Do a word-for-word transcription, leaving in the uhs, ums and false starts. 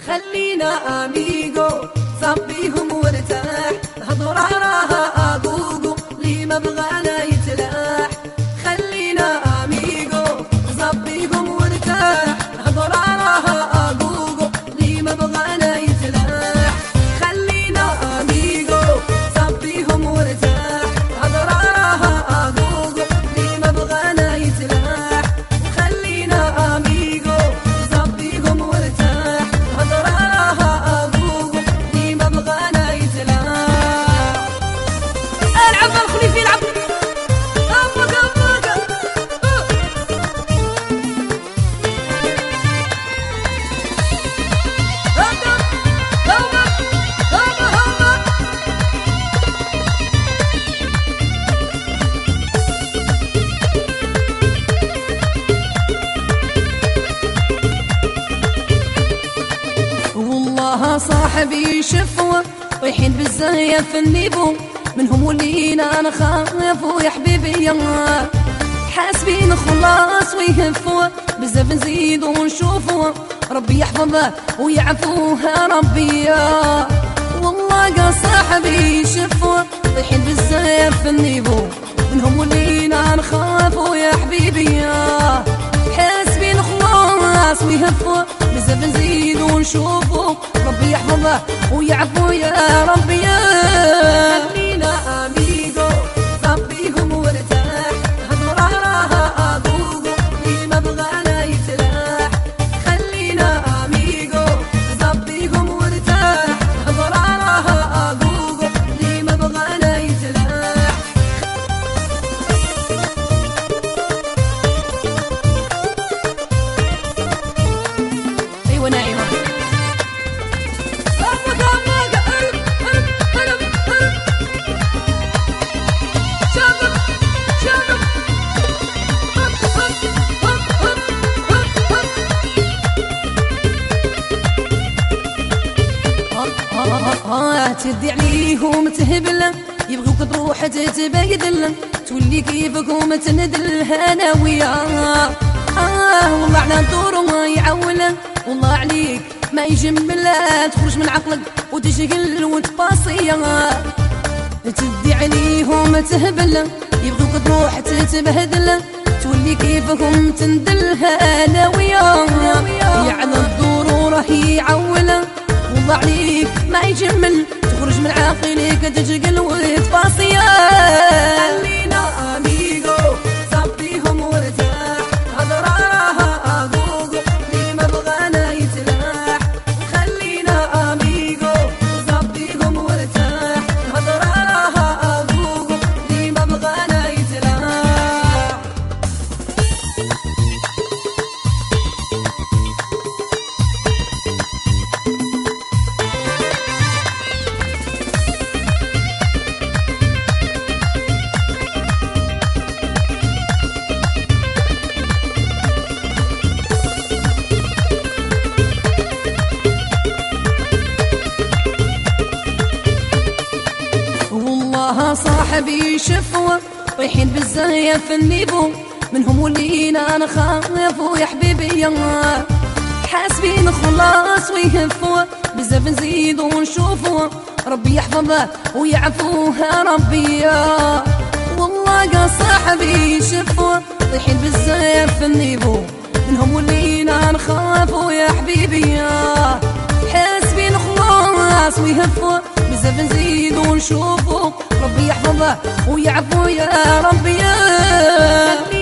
خلينا اميغو صبيهم وارتاح هضر راها اقوقو لي ما بغانا يتلاح خلينا اميغو صبيهم وارتاح هضر راها اقوقو لي ما بغانا يتلاح خلينا اميغو صبيهم وارتاح هضر راها اقوقو لي ما بغانا يتلاح خلينا اميغو صبيهم وارتاح هضر راها اقوقو لي ما بغانا يتلاح العب الخليفي العب ابك ابك والله صاحبي شفوه طيحين بالزايف النيبو منهم ولينا نخاف يا حبيبي يلا حاسبين خلاص ويهفوا بزاف نزيد ونشوفوا ربي يحفظه ويعفوه ربي يا والله قا صاحبي شفوا طيحين بالزايف النيبو منهم ولينا نخاف يا حبيبي يا حاسبين خلاص ويهفوا بزاف نزيد ونشوفوا ربي يحفظه ويعفو يا ربي يا خلينا اميغو صبيهم وارتاح هضر راها اقوقو لي ما بغانا يتلاح خلينا اميغو صبيهم وارتاح هضر راها اقوقو لي ما بغانا يتلاح ايوه نايمه تدي عليهم تهبل يبغوك تروح تتبادل تولي كيفكم تندل هناوية آه والله على دور يعول والله عليك ما يجمل تخرج من عقلك وتشغل وتباصي تدي عليهم تهبل يبغوك تروح تتبهدل تولي كيفكم تندل هناوية على الدور راه يعول والله عليك ما يجمل تخرج من عقلك تشقل وتفاصيا خلينا اميغو صبيهم وارتاح هضر راها اقوقو لي ما بغانا يتلاح خلينا اميغو صبيهم وارتاح هضر راها اقوقو لي ما بغانا يتلاح صاحبي شفوه طيحين بالزايف النيبو منهم ولينا نخاف يا حبيبي يلا حاسبين خلاص ويهفوا بزاف نزيد ونشوفوا ربي يحفظه ويعفوه ربي يا والله قا صاحبي شفوه طيحين بالزايف النيبو منهم ولينا نخاف يا حبيبي يا حاسبين خلاص ويهفوا بزاف نزيد ونشوفوا ربي يحفظه ويعفو يا ربي يا